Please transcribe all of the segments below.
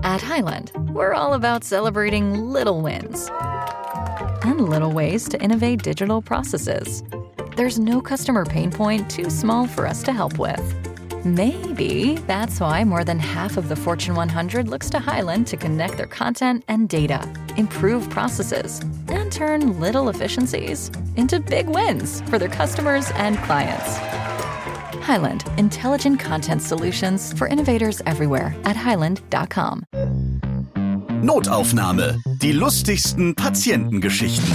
At Highland, we're all about celebrating little wins and little ways to innovate digital processes. There's no customer pain point too small for us to help with. Maybe that's why more than half of the Fortune 100 looks to Highland to connect their content and data, improve processes, and turn little efficiencies into big wins for their customers and clients. Highland, intelligent content solutions for innovators everywhere at highland.com. Notaufnahme. Die lustigsten Patientengeschichten.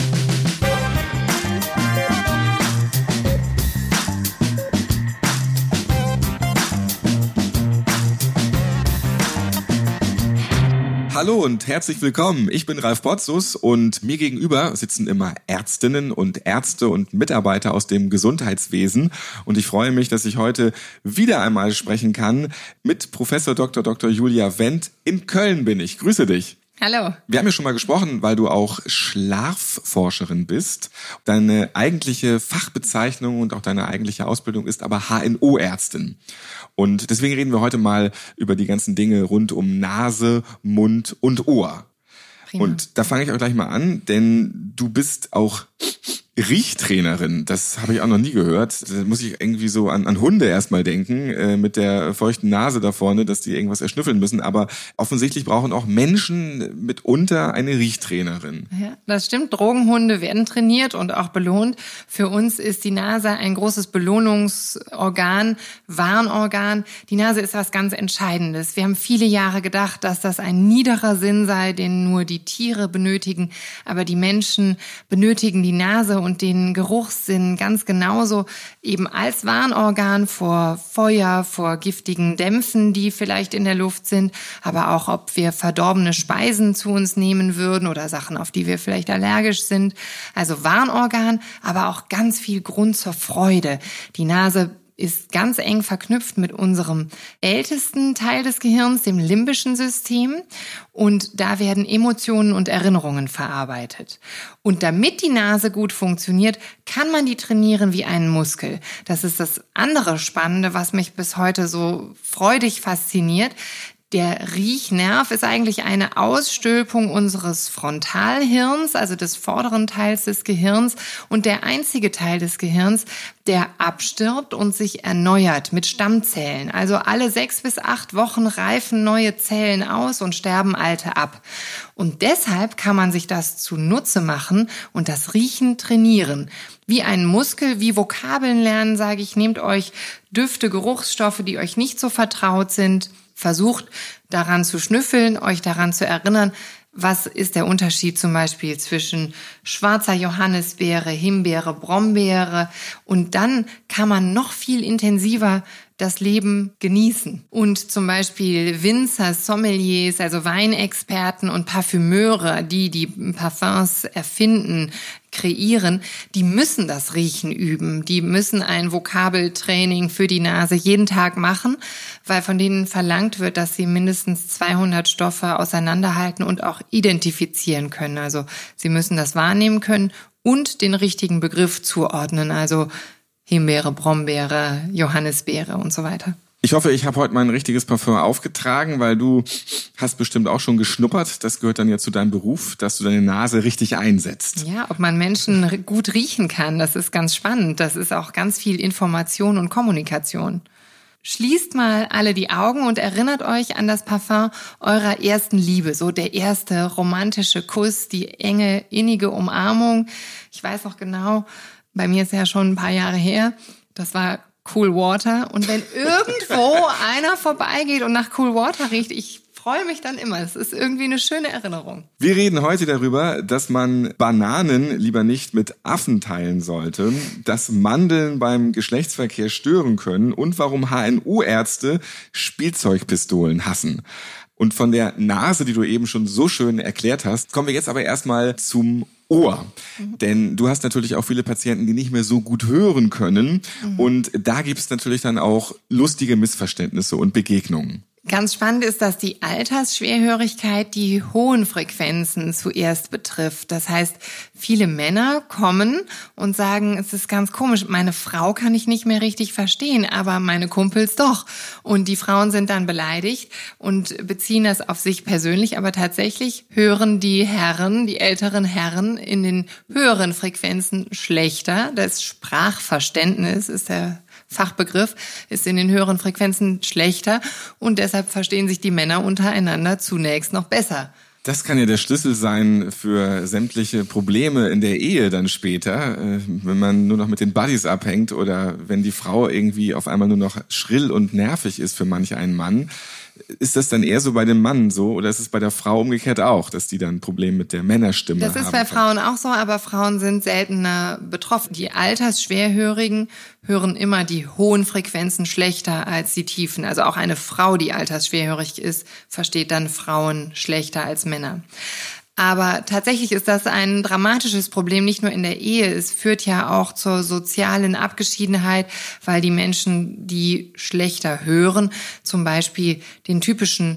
Hallo und herzlich willkommen. Ich bin Ralf Potzus und mir gegenüber sitzen immer Ärztinnen und Ärzte und Mitarbeiter aus dem Gesundheitswesen. Und ich freue mich, dass ich heute wieder einmal sprechen kann mit Professor Dr. Julia Wendt. In Köln bin ich. Grüße dich. Hallo. Wir haben ja schon mal gesprochen, weil du auch Schlafforscherin bist. Deine eigentliche Fachbezeichnung und auch deine eigentliche Ausbildung ist aber HNO-Ärztin. Und deswegen reden wir heute mal über die ganzen Dinge rund um Nase, Mund und Ohr. Prima. Und da fange ich auch gleich mal an, denn du bist auch Riechtrainerin, das habe ich auch noch nie gehört. Da muss ich irgendwie so an Hunde erstmal denken, mit der feuchten Nase da vorne, dass die irgendwas erschnüffeln müssen. Aber offensichtlich brauchen auch Menschen mitunter eine Riechtrainerin. Ja, das stimmt. Drogenhunde werden trainiert und auch belohnt. Für uns ist die Nase ein großes Belohnungsorgan, Warnorgan. Die Nase ist was ganz Entscheidendes. Wir haben viele Jahre gedacht, dass das ein niederer Sinn sei, den nur die Tiere benötigen. Aber die Menschen benötigen die Nase und den Geruchssinn ganz genauso eben als Warnorgan vor Feuer, vor giftigen Dämpfen, die vielleicht in der Luft sind, aber auch ob wir verdorbene Speisen zu uns nehmen würden oder Sachen, auf die wir vielleicht allergisch sind. Also Warnorgan, aber auch ganz viel Grund zur Freude. Die Nase ist ganz eng verknüpft mit unserem ältesten Teil des Gehirns, dem limbischen System. Und da werden Emotionen und Erinnerungen verarbeitet. Und damit die Nase gut funktioniert, kann man die trainieren wie einen Muskel. Das ist das andere Spannende, was mich bis heute so freudig fasziniert. Der Riechnerv ist eigentlich eine Ausstülpung unseres Frontalhirns, also des vorderen Teils des Gehirns und der einzige Teil des Gehirns, der abstirbt und sich erneuert mit Stammzellen. Also alle 6 bis 8 Wochen reifen neue Zellen aus und sterben alte ab. Und deshalb kann man sich das zunutze machen und das Riechen trainieren. Wie ein Muskel, wie Vokabeln lernen, sage ich, nehmt euch Düfte, Geruchsstoffe, die euch nicht so vertraut sind, versucht daran zu schnüffeln, euch daran zu erinnern, was ist der Unterschied zum Beispiel zwischen schwarzer Johannisbeere, Himbeere, Brombeere. Und dann kann man noch viel intensiver das Leben genießen. Und zum Beispiel Winzer, Sommeliers, also Weinexperten und Parfümeure, die Parfums erfinden, kreieren, die müssen das Riechen üben. Die müssen ein Vokabeltraining für die Nase jeden Tag machen, weil von denen verlangt wird, dass sie mindestens 200 Stoffe auseinanderhalten und auch identifizieren können. Also sie müssen das wahrnehmen können und den richtigen Begriff zuordnen. Also Himbeere, Brombeere, Johannisbeere und so weiter. Ich hoffe, ich habe heute mein richtiges Parfum aufgetragen, weil du hast bestimmt auch schon geschnuppert. Das gehört dann ja zu deinem Beruf, dass du deine Nase richtig einsetzt. Ja, ob man Menschen gut riechen kann, das ist ganz spannend. Das ist auch ganz viel Information und Kommunikation. Schließt mal alle die Augen und erinnert euch an das Parfum eurer ersten Liebe. So der erste romantische Kuss, die enge, innige Umarmung. Ich weiß noch genau, bei mir ist ja schon ein paar Jahre her, das war Cool Water. Und wenn irgendwo einer vorbeigeht und nach Cool Water riecht, ich freue mich dann immer. Es ist irgendwie eine schöne Erinnerung. Wir reden heute darüber, dass man Bananen lieber nicht mit Affen teilen sollte, dass Mandeln beim Geschlechtsverkehr stören können und warum HNO-Ärzte Spielzeugpistolen hassen. Und von der Nase, die du eben schon so schön erklärt hast, kommen wir jetzt aber erstmal zum Ohr. Denn du hast natürlich auch viele Patienten, die nicht mehr so gut hören können. Und da gibt es natürlich dann auch lustige Missverständnisse und Begegnungen. Ganz spannend ist, dass die Altersschwerhörigkeit die hohen Frequenzen zuerst betrifft. Das heißt, viele Männer kommen und sagen, es ist ganz komisch, meine Frau kann ich nicht mehr richtig verstehen, aber meine Kumpels doch. Und die Frauen sind dann beleidigt und beziehen das auf sich persönlich, aber tatsächlich hören die Herren, die älteren Herren in den höheren Frequenzen schlechter. Das Sprachverständnis ist der Fachbegriff, ist in den höheren Frequenzen schlechter und deshalb verstehen sich die Männer untereinander zunächst noch besser. Das kann ja der Schlüssel sein für sämtliche Probleme in der Ehe dann später, wenn man nur noch mit den Buddies abhängt oder wenn die Frau irgendwie auf einmal nur noch schrill und nervig ist für manch einen Mann. Ist das dann eher so bei dem Mann so oder ist es bei der Frau umgekehrt auch, dass die dann ein Problem mit der Männerstimme haben? Das ist bei Frauen auch so, aber Frauen sind seltener betroffen. Die Altersschwerhörigen hören immer die hohen Frequenzen schlechter als die tiefen. Also auch eine Frau, die altersschwerhörig ist, versteht dann Frauen schlechter als Männer. Aber tatsächlich ist das ein dramatisches Problem, nicht nur in der Ehe. Es führt ja auch zur sozialen Abgeschiedenheit, weil die Menschen, die schlechter hören, zum Beispiel den typischen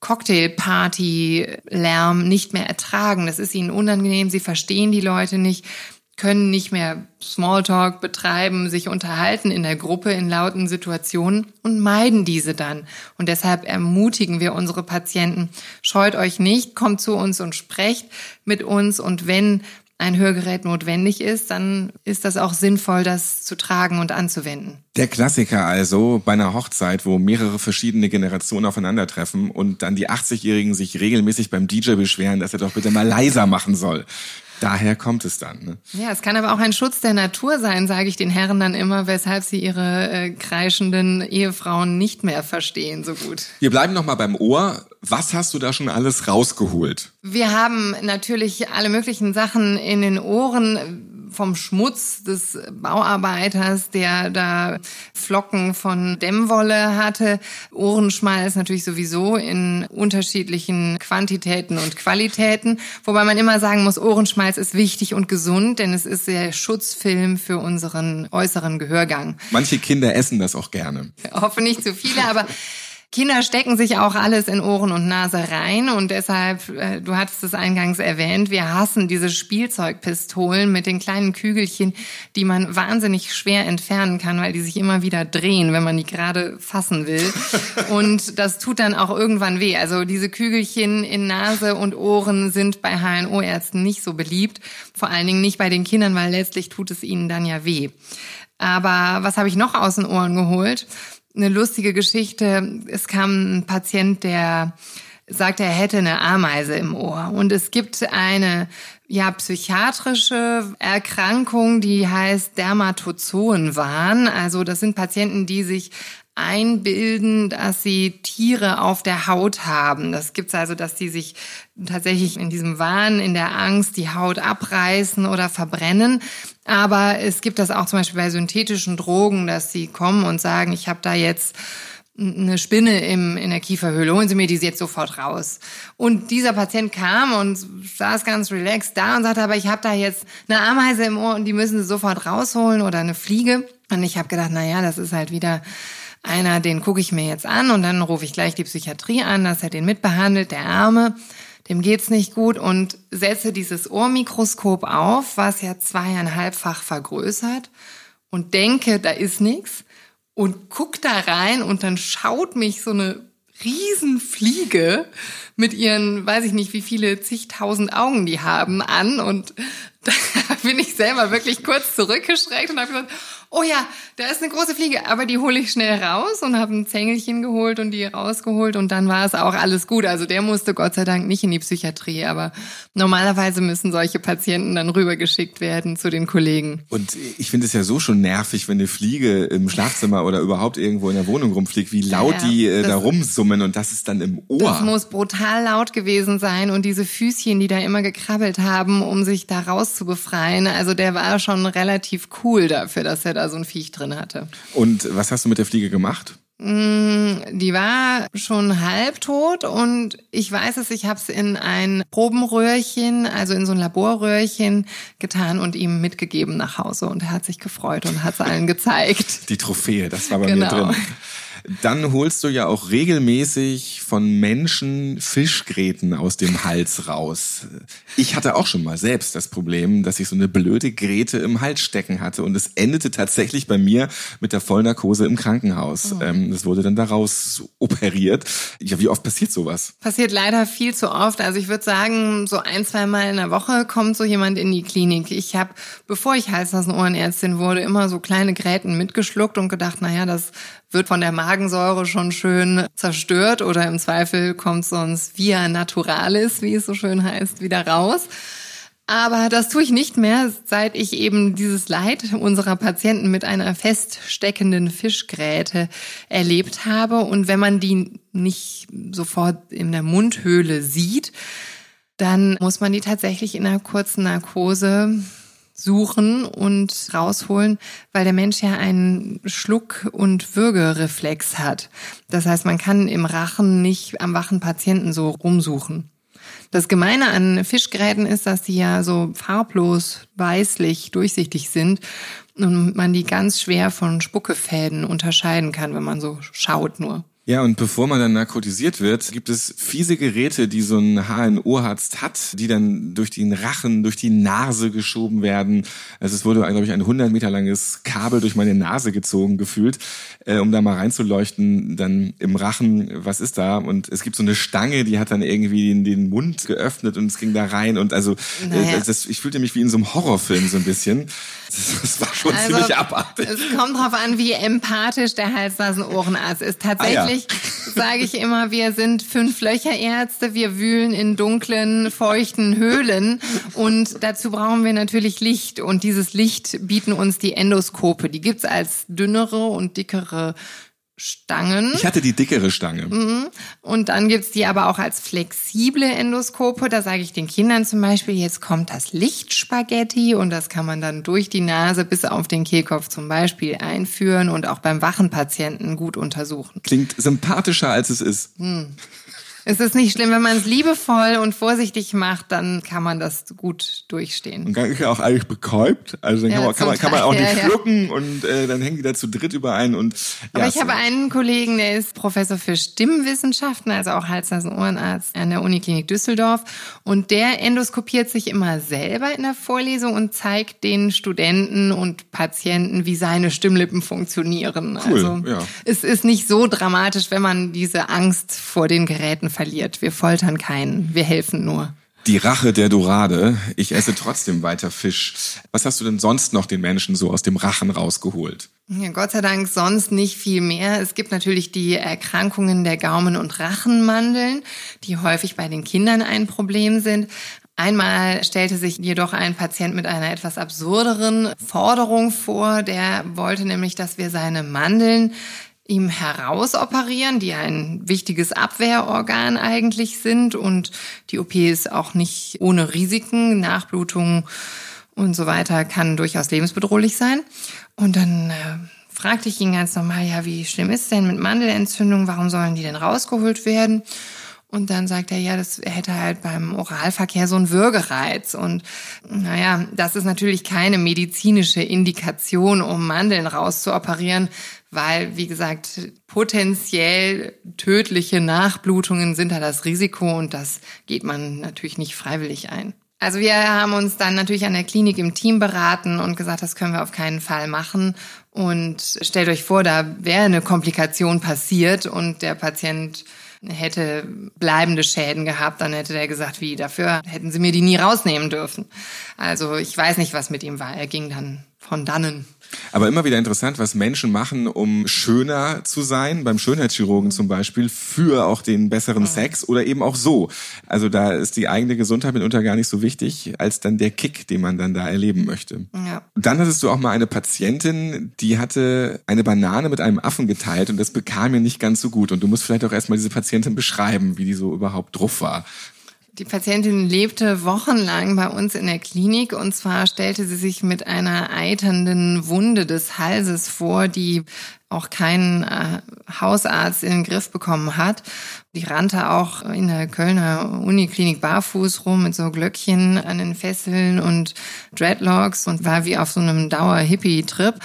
Cocktailparty-Lärm nicht mehr ertragen. Das ist ihnen unangenehm, sie verstehen die Leute nicht, können nicht mehr Smalltalk betreiben, sich unterhalten in der Gruppe in lauten Situationen und meiden diese dann. Und deshalb ermutigen wir unsere Patienten, scheut euch nicht, kommt zu uns und sprecht mit uns. Und wenn ein Hörgerät notwendig ist, dann ist das auch sinnvoll, das zu tragen und anzuwenden. Der Klassiker also bei einer Hochzeit, wo mehrere verschiedene Generationen aufeinandertreffen und dann die 80-Jährigen sich regelmäßig beim DJ beschweren, dass er doch bitte mal leiser machen soll. Daher kommt es dann. Ne? Ja, es kann aber auch ein Schutz der Natur sein, sage ich den Herren dann immer, weshalb sie ihre kreischenden Ehefrauen nicht mehr verstehen so gut. Wir bleiben noch mal beim Ohr. Was hast du da schon alles rausgeholt? Wir haben natürlich alle möglichen Sachen in den Ohren, vom Schmutz des Bauarbeiters, der da Flocken von Dämmwolle hatte. Ohrenschmalz natürlich sowieso in unterschiedlichen Quantitäten und Qualitäten. Wobei man immer sagen muss, Ohrenschmalz ist wichtig und gesund, denn es ist der Schutzfilm für unseren äußeren Gehörgang. Manche Kinder essen das auch gerne. Ich hoffe nicht zu viele, aber Kinder stecken sich auch alles in Ohren und Nase rein und deshalb, du hattest es eingangs erwähnt, wir hassen diese Spielzeugpistolen mit den kleinen Kügelchen, die man wahnsinnig schwer entfernen kann, weil die sich immer wieder drehen, wenn man die gerade fassen will. Und das tut dann auch irgendwann weh. Also diese Kügelchen in Nase und Ohren sind bei HNO-Ärzten nicht so beliebt, vor allen Dingen nicht bei den Kindern, weil letztlich tut es ihnen dann ja weh. Aber was habe ich noch aus den Ohren geholt? Eine lustige Geschichte. Es kam ein Patient, der sagte, er hätte eine Ameise im Ohr. Und es gibt eine psychiatrische Erkrankung, die heißt Dermatozoenwahn. Also das sind Patienten, die sich einbilden, dass sie Tiere auf der Haut haben. Das gibt's also, dass die sich tatsächlich in diesem Wahn, in der Angst die Haut abreißen oder verbrennen. Aber es gibt das auch zum Beispiel bei synthetischen Drogen, dass sie kommen und sagen, ich habe da jetzt eine Spinne in der Kieferhöhle, holen Sie mir die jetzt sofort raus. Und dieser Patient kam und saß ganz relaxed da und sagte, aber ich habe da jetzt eine Ameise im Ohr und die müssen Sie sofort rausholen oder eine Fliege. Und ich habe gedacht, das ist halt wieder einer, den gucke ich mir jetzt an und dann rufe ich gleich die Psychiatrie an, dass er den mitbehandelt, der Arme, dem geht's nicht gut und setze dieses Ohrmikroskop auf, was ja 2,5-fach vergrößert und denke, da ist nichts und guck da rein und dann schaut mich so eine Riesenfliege mit ihren, weiß ich nicht, wie viele zigtausend Augen die haben, an und da bin ich selber wirklich kurz zurückgeschreckt und habe gesagt, oh ja, da ist eine große Fliege, aber die hole ich schnell raus und habe ein Zängelchen geholt und die rausgeholt und dann war es auch alles gut. Also der musste Gott sei Dank nicht in die Psychiatrie, aber normalerweise müssen solche Patienten dann rübergeschickt werden zu den Kollegen. Und ich finde es ja so schon nervig, wenn eine Fliege im Schlafzimmer oder überhaupt irgendwo in der Wohnung rumfliegt, wie laut die da rumsummen und das ist dann im Ohr. Das muss brutal laut gewesen sein und diese Füßchen, die da immer gekrabbelt haben, um sich da raus zu befreien, also der war schon relativ cool dafür, dass er da so ein Viech drin hatte. Und was hast du mit der Fliege gemacht? Die war schon halbtot und ich weiß es, ich habe es in ein Probenröhrchen, also in so ein Laborröhrchen getan und ihm mitgegeben nach Hause und er hat sich gefreut und hat es allen gezeigt. Die Trophäe, das war bei mir drin. dann holst du ja auch regelmäßig von Menschen Fischgräten aus dem Hals raus. Ich hatte auch schon mal selbst das Problem, dass ich so eine blöde Gräte im Hals stecken hatte und es endete tatsächlich bei mir mit der Vollnarkose im Krankenhaus. Das wurde dann daraus operiert. Ja, wie oft passiert sowas? Passiert leider viel zu oft. Also ich würde sagen, so 1-2 Mal in der Woche kommt so jemand in die Klinik. Ich habe, bevor ich Hals-Nasen-Ohrenärztin wurde, immer so kleine Gräten mitgeschluckt und gedacht, naja, das wird von der Magensäure schon schön zerstört oder im Zweifel kommt sonst via naturalis, wie es so schön heißt, wieder raus. Aber das tue ich nicht mehr, seit ich eben dieses Leid unserer Patienten mit einer feststeckenden Fischgräte erlebt habe. Und wenn man die nicht sofort in der Mundhöhle sieht, dann muss man die tatsächlich in einer kurzen Narkose suchen und rausholen, weil der Mensch ja einen Schluck- und Würgereflex hat. Das heißt, man kann im Rachen nicht am wachen Patienten so rumsuchen. Das Gemeine an Fischgräten ist, dass die ja so farblos, weißlich, durchsichtig sind und man die ganz schwer von Spuckefäden unterscheiden kann, wenn man so schaut nur. Ja, und bevor man dann narkotisiert wird, gibt es fiese Geräte, die so ein HNO-Arzt hat, die dann durch den Rachen, durch die Nase geschoben werden. Also es wurde, glaube ich, ein 100 Meter langes Kabel durch meine Nase gezogen, gefühlt, um da mal reinzuleuchten, dann im Rachen, was ist da? Und es gibt so eine Stange, die hat dann irgendwie den Mund geöffnet und es ging da rein. Und also ich fühlte mich wie in so einem Horrorfilm so ein bisschen. Das war schon ziemlich abartig. Es kommt drauf an, wie empathisch der Hals-Nasen-Ohrenarzt ist. Tatsächlich sage ich immer, wir sind 5-Löcher-Ärzte, wir wühlen in dunklen, feuchten Höhlen und dazu brauchen wir natürlich Licht und dieses Licht bieten uns die Endoskope. Die gibt's als dünnere und dickere Stangen. Ich hatte die dickere Stange. Und dann gibt's die aber auch als flexible Endoskope. Da sage ich den Kindern zum Beispiel, jetzt kommt das Lichtspaghetti und das kann man dann durch die Nase bis auf den Kehlkopf zum Beispiel einführen und auch beim wachen Patienten gut untersuchen. Klingt sympathischer, als es ist. Es ist nicht schlimm, wenn man es liebevoll und vorsichtig macht, dann kann man das gut durchstehen. Und ist ja auch eigentlich betäubt, also dann kann man auch nicht schlucken und dann hängen die da zu dritt überein. Und aber ich habe einen Kollegen, der ist Professor für Stimmwissenschaften, also auch Hals-Nasen-Ohrenarzt an der Uniklinik Düsseldorf und der endoskopiert sich immer selber in der Vorlesung und zeigt den Studenten und Patienten, wie seine Stimmlippen funktionieren. Cool, also es ist nicht so dramatisch, wenn man diese Angst vor den Geräten verliert. Wir foltern keinen, wir helfen nur. Die Rache der Dorade. Ich esse trotzdem weiter Fisch. Was hast du denn sonst noch den Menschen so aus dem Rachen rausgeholt? Ja, Gott sei Dank sonst nicht viel mehr. Es gibt natürlich die Erkrankungen der Gaumen- und Rachenmandeln, die häufig bei den Kindern ein Problem sind. Einmal stellte sich jedoch ein Patient mit einer etwas absurderen Forderung vor. Der wollte nämlich, dass wir seine Mandeln ihm herausoperieren, die ein wichtiges Abwehrorgan eigentlich sind und die OP ist auch nicht ohne Risiken, Nachblutungen und so weiter kann durchaus lebensbedrohlich sein. Und dann fragte ich ihn ganz normal, ja, wie schlimm ist es denn mit Mandelentzündung, warum sollen die denn rausgeholt werden? Und dann sagt er, ja, das hätte halt beim Oralverkehr so einen Würgereiz. Und naja, das ist natürlich keine medizinische Indikation, um Mandeln rauszuoperieren, weil, wie gesagt, potenziell tödliche Nachblutungen sind da das Risiko und das geht man natürlich nicht freiwillig ein. Also wir haben uns dann natürlich an der Klinik im Team beraten und gesagt, das können wir auf keinen Fall machen. Und stellt euch vor, da wäre eine Komplikation passiert und der Patient hätte bleibende Schäden gehabt, dann hätte der gesagt, wie, dafür hätten sie mir die nie rausnehmen dürfen. Also ich weiß nicht, was mit ihm war. Er ging dann von dannen. Aber immer wieder interessant, was Menschen machen, um schöner zu sein, beim Schönheitschirurgen zum Beispiel, für auch den besseren Sex oder eben auch so. Also da ist die eigene Gesundheit mitunter gar nicht so wichtig, als dann der Kick, den man dann da erleben möchte. Ja. Dann hattest du auch mal eine Patientin, die hatte eine Banane mit einem Affen geteilt und das bekam mir nicht ganz so gut. Und du musst vielleicht auch erstmal diese Patientin beschreiben, wie die so überhaupt drauf war. Die Patientin lebte wochenlang bei uns in der Klinik und zwar stellte sie sich mit einer eiternden Wunde des Halses vor, die auch kein Hausarzt in den Griff bekommen hat. Die rannte auch in der Kölner Uniklinik barfuß rum mit so Glöckchen an den Fesseln und Dreadlocks und war wie auf so einem Dauer-Hippie-Trip.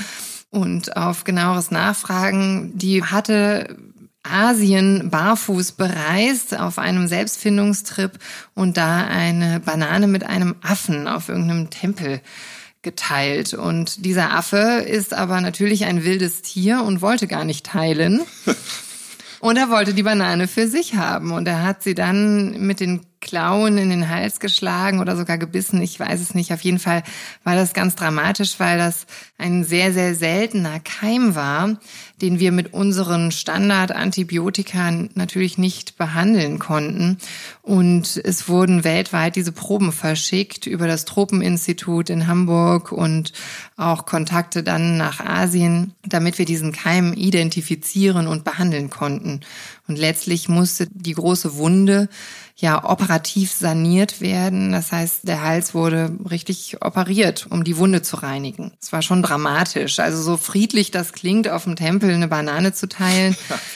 Und auf genaueres Nachfragen, die hatte Asien barfuß bereist auf einem Selbstfindungstrip und da eine Banane mit einem Affen auf irgendeinem Tempel geteilt. Und dieser Affe ist aber natürlich ein wildes Tier und wollte gar nicht teilen. Und er wollte die Banane für sich haben. Und er hat sie dann mit den Klauen in den Hals geschlagen oder sogar gebissen. Ich weiß es nicht. Auf jeden Fall war das ganz dramatisch, weil das ein sehr, sehr seltener Keim war, den wir mit unseren Standardantibiotika natürlich nicht behandeln konnten. Und es wurden weltweit diese Proben verschickt über das Tropeninstitut in Hamburg und auch Kontakte dann nach Asien, damit wir diesen Keim identifizieren und behandeln konnten. Und letztlich musste die große Wunde ja operativ saniert werden. Das heißt, der Hals wurde richtig operiert, um die Wunde zu reinigen. Es war schon dramatisch. Also so friedlich das klingt, auf dem Tempel eine Banane zu teilen,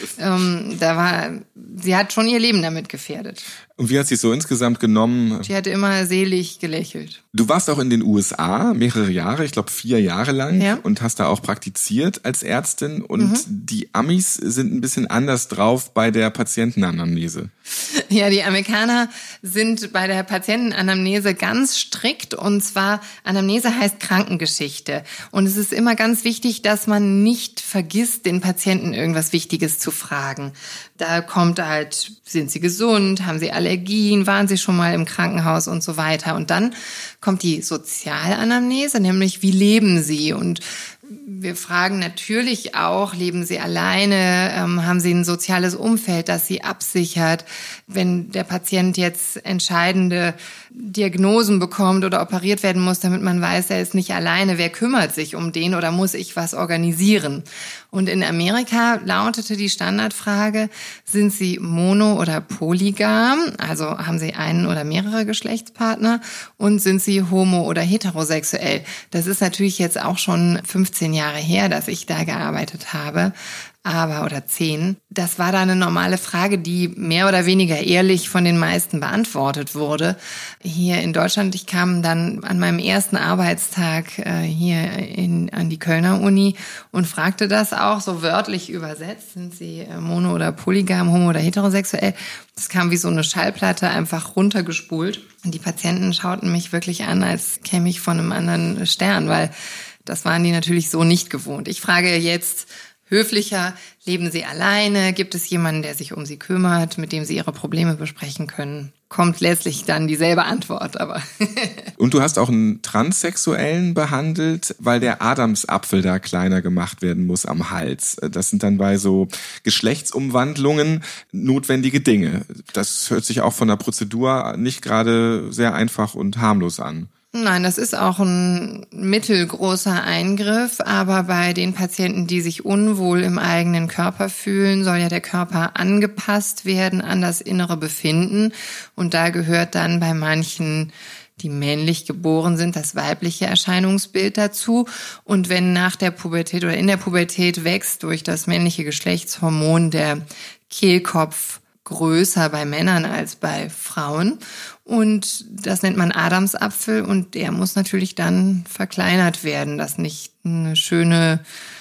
sie hat schon ihr Leben damit gefährdet. Und wie hat sie es so insgesamt genommen? Sie hat immer selig gelächelt. Du warst auch in den USA mehrere Jahre, ich glaube 4 Jahre lang, ja, und hast da auch praktiziert als Ärztin. Und die Amis sind ein bisschen anders drauf bei der Patientenanamnese. Ja, die Amerikaner sind bei der Patientenanamnese ganz strikt. Und zwar, Anamnese heißt Krankengeschichte. Und es ist immer ganz wichtig, dass man nicht vergisst, den Patienten irgendwas Wichtiges zu fragen. Da kommt halt, sind sie gesund, haben sie Allergien, waren sie schon mal im Krankenhaus und so weiter. Und dann kommt die Sozialanamnese, nämlich wie leben sie? Und wir fragen natürlich auch, leben sie alleine, haben sie ein soziales Umfeld, das sie absichert? Wenn der Patient jetzt entscheidende Diagnosen bekommt oder operiert werden muss, damit man weiß, er ist nicht alleine, wer kümmert sich um den oder muss ich was organisieren? Und in Amerika lautete die Standardfrage, sind sie mono- oder polygam, also haben sie einen oder mehrere Geschlechtspartner, und sind sie homo- oder heterosexuell? Das ist natürlich jetzt auch schon 15 Jahre her, dass ich da gearbeitet habe. Oder 10. Das war da eine normale Frage, die mehr oder weniger ehrlich von den meisten beantwortet wurde. Hier in Deutschland, ich kam dann an meinem ersten Arbeitstag hier an die Kölner Uni und fragte das auch so wörtlich übersetzt. Sind Sie mono- oder polygam, homo- oder heterosexuell? Das kam wie so eine Schallplatte einfach runtergespult. Und die Patienten schauten mich wirklich an, als käme ich von einem anderen Stern, weil das waren die natürlich so nicht gewohnt. Ich frage jetzt höflicher, leben Sie alleine? Gibt es jemanden, der sich um Sie kümmert, mit dem Sie Ihre Probleme besprechen können? Kommt letztlich dann dieselbe Antwort, aber. Und du hast auch einen Transsexuellen behandelt, weil der Adamsapfel da kleiner gemacht werden muss am Hals. Das sind dann bei so Geschlechtsumwandlungen notwendige Dinge. Das hört sich auch von der Prozedur nicht gerade sehr einfach und harmlos an. Nein, das ist auch ein mittelgroßer Eingriff, aber bei den Patienten, die sich unwohl im eigenen Körper fühlen, soll ja der Körper angepasst werden an das innere Befinden. Und da gehört dann bei manchen, die männlich geboren sind, das weibliche Erscheinungsbild dazu. Und wenn nach der Pubertät oder in der Pubertät wächst durch das männliche Geschlechtshormon der Kehlkopf größer bei Männern als bei Frauen. Und das nennt man Adamsapfel und der muss natürlich dann verkleinert werden, dass nicht eine schöne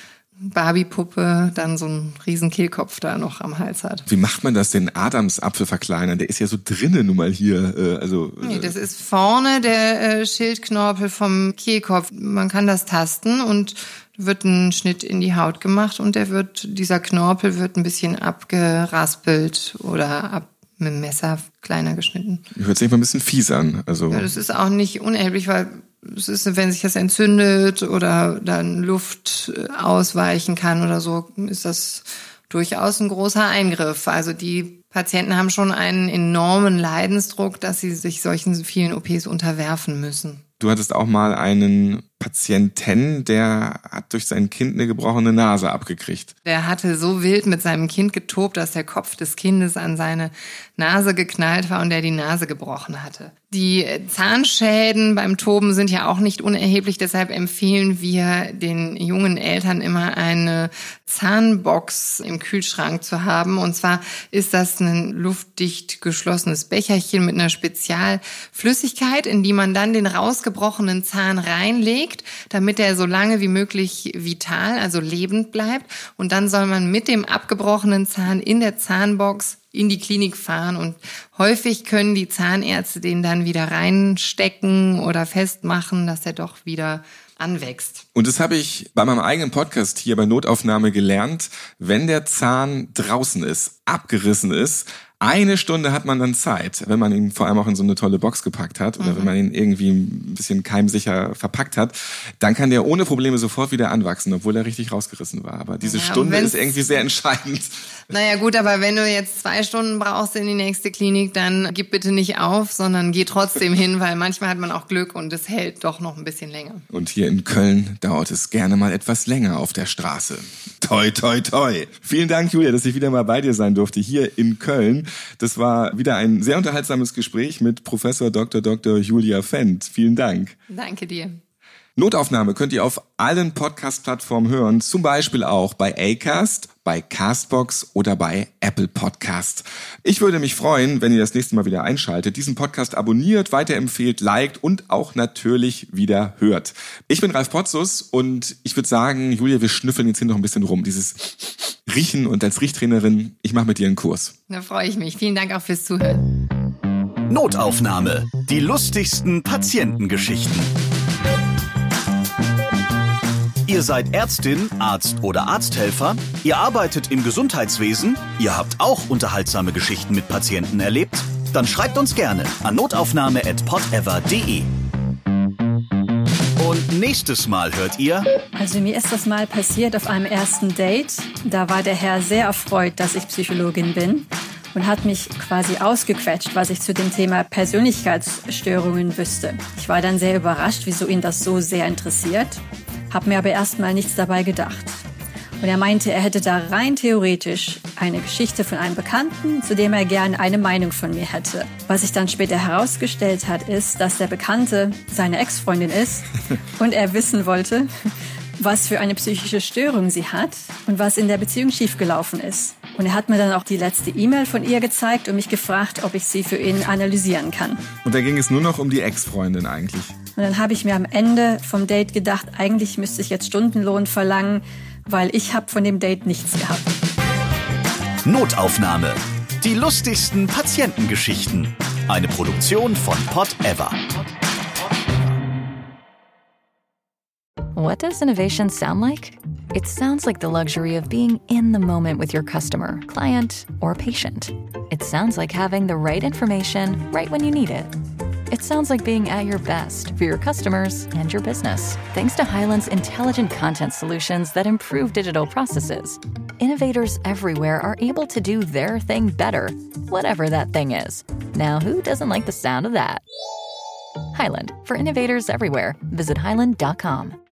Barbie-Puppe dann so einen riesen Kehlkopf da noch am Hals hat. Wie macht man das denn, Adamsapfel verkleinern? Der ist ja so drinnen nun mal hier. Nee, das ist vorne der Schildknorpel vom Kehlkopf. Man kann das tasten und wird ein Schnitt in die Haut gemacht und dieser Knorpel wird ein bisschen abgeraspelt oder mit dem Messer kleiner geschnitten. Hört sich mal ein bisschen fies an. Also ja, das ist auch nicht unerheblich, weil es ist, wenn sich das entzündet oder dann Luft ausweichen kann oder so, ist das durchaus ein großer Eingriff. Also die Patienten haben schon einen enormen Leidensdruck, dass sie sich solchen vielen OPs unterwerfen müssen. Du hattest auch mal einen Patienten, der hat durch sein Kind eine gebrochene Nase abgekriegt. Der hatte so wild mit seinem Kind getobt, dass der Kopf des Kindes an seine Nase geknallt war und er die Nase gebrochen hatte. Die Zahnschäden beim Toben sind ja auch nicht unerheblich, deshalb empfehlen wir den jungen Eltern immer eine Zahnbox im Kühlschrank zu haben. Und zwar ist das ein luftdicht geschlossenes Becherchen mit einer Spezialflüssigkeit, in die man dann den rausgebrochenen Zahn reinlegt. bewegt, damit er so lange wie möglich vital, also lebend bleibt. Und dann soll man mit dem abgebrochenen Zahn in der Zahnbox in die Klinik fahren und häufig können die Zahnärzte den dann wieder reinstecken oder festmachen, dass er doch wieder anwächst. Und das habe ich bei meinem eigenen Podcast hier bei Notaufnahme gelernt, wenn der Zahn draußen ist, abgerissen ist, 1 Stunde hat man dann Zeit, wenn man ihn vor allem auch in so eine tolle Box gepackt hat oder wenn man ihn irgendwie ein bisschen keimsicher verpackt hat, dann kann der ohne Probleme sofort wieder anwachsen, obwohl er richtig rausgerissen war. Aber diese Stunde ist irgendwie sehr entscheidend. Naja gut, aber wenn du jetzt 2 Stunden brauchst in die nächste Klinik, dann gib bitte nicht auf, sondern geh trotzdem hin, weil manchmal hat man auch Glück und es hält doch noch ein bisschen länger. Und hier in Köln dauert es gerne mal etwas länger auf der Straße. Toi, toi, toi. Vielen Dank, Julia, dass ich wieder mal bei dir sein durfte, hier in Köln. Das war wieder ein sehr unterhaltsames Gespräch mit Professor Dr. Julia Fendt. Vielen Dank. Danke dir. Notaufnahme könnt ihr auf allen Podcast-Plattformen hören, zum Beispiel auch bei Acast, bei Castbox oder bei Apple Podcast. Ich würde mich freuen, wenn ihr das nächste Mal wieder einschaltet, diesen Podcast abonniert, weiterempfehlt, liked und auch natürlich wieder hört. Ich bin Ralf Potzus und ich würde sagen, Julia, wir schnüffeln jetzt hier noch ein bisschen rum. Dieses Riechen und als Riechtrainerin, ich mache mit dir einen Kurs. Da freue ich mich. Vielen Dank auch fürs Zuhören. Notaufnahme. Die lustigsten Patientengeschichten. Ihr seid Ärztin, Arzt oder Arzthelfer, ihr arbeitet im Gesundheitswesen, ihr habt auch unterhaltsame Geschichten mit Patienten erlebt? Dann schreibt uns gerne an notaufnahme@podever.de. Und nächstes Mal hört ihr... Also mir ist das mal passiert auf einem ersten Date. Da war der Herr sehr erfreut, dass ich Psychologin bin und hat mich quasi ausgequetscht, was ich zu dem Thema Persönlichkeitsstörungen wüsste. Ich war dann sehr überrascht, wieso ihn das so sehr interessiert. Hab mir aber erstmal nichts dabei gedacht. Und er meinte, er hätte da rein theoretisch eine Geschichte von einem Bekannten, zu dem er gerne eine Meinung von mir hätte. Was sich dann später herausgestellt hat, ist, dass der Bekannte seine Ex-Freundin ist und er wissen wollte, was für eine psychische Störung sie hat und was in der Beziehung schiefgelaufen ist. Und er hat mir dann auch die letzte E-Mail von ihr gezeigt und mich gefragt, ob ich sie für ihn analysieren kann. Und da ging es nur noch um die Ex-Freundin eigentlich. Und dann habe ich mir am Ende vom Date gedacht, eigentlich müsste ich jetzt Stundenlohn verlangen, weil ich habe von dem Date nichts gehabt. Notaufnahme. Die lustigsten Patientengeschichten. Eine Produktion von PodEver. What does innovation sound like? It sounds like the luxury of being in the moment with your customer, client, or patient. It sounds like having the right information right when you need it. It sounds like being at your best for your customers and your business. Thanks to Hyland's intelligent content solutions that improve digital processes, innovators everywhere are able to do their thing better, whatever that thing is. Now, who doesn't like the sound of that? Hyland, for innovators everywhere. Visit hyland.com.